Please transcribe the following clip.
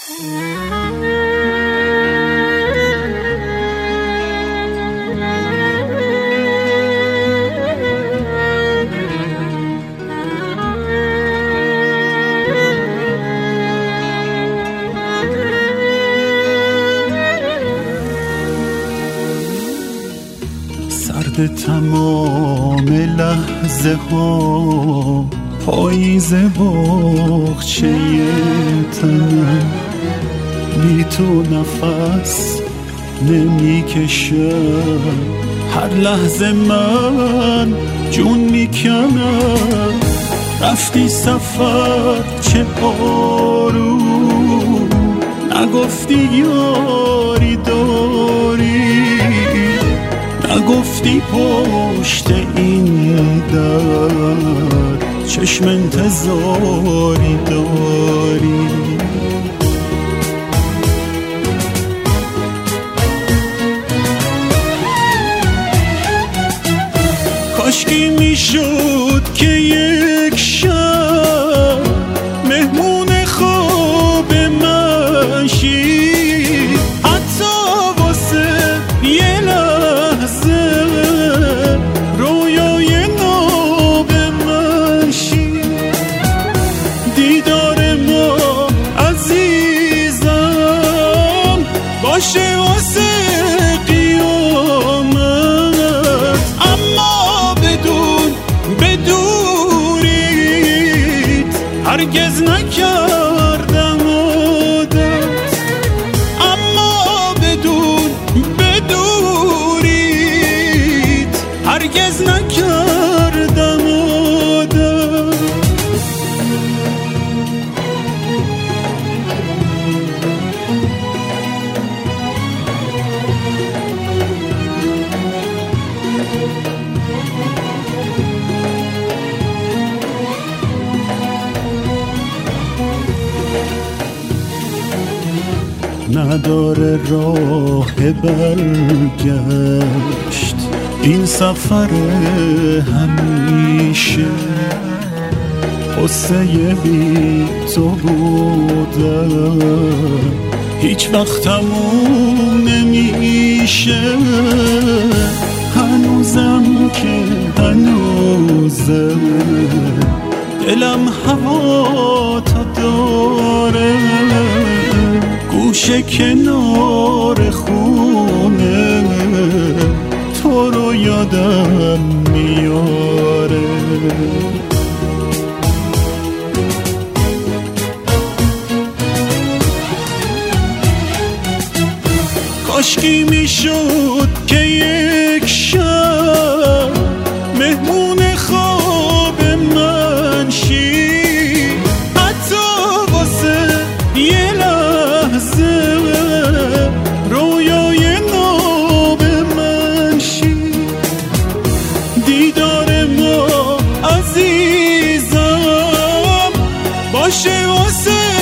سرد تمام لحظه ها، پاییز باغچه تنم، بی تو نفس نمیکشم، هر لحظه من جون میکنم. رفتی سفر چه آروم، نگفتی یاری داری، نگفتی پشت این در چشم انتظاری داری. کاشکی میشد که یک شب مهمون خواب من شی، حتی واسه یه لحظه رویای ناب من شی. دیدار ما عزیزم باشه واسه قیامت، اما بدونید هرگز نکردم عادت، اما بدونید هرگز نکردم عادت. نداره راه برگشت این سفر همیشه، قصه بی تو بودن هیچ وقت تموم نمیشه. هنوزم که هنوزه دلم هوا تا داره، گوشه کنار خونه تو رو یادم میاره. کاشکی میشد که یک شب مهمون خواب من شی، حتی واسه یه لحظه رویای ناب من شی. دیدار ما عزیزم باشه واسه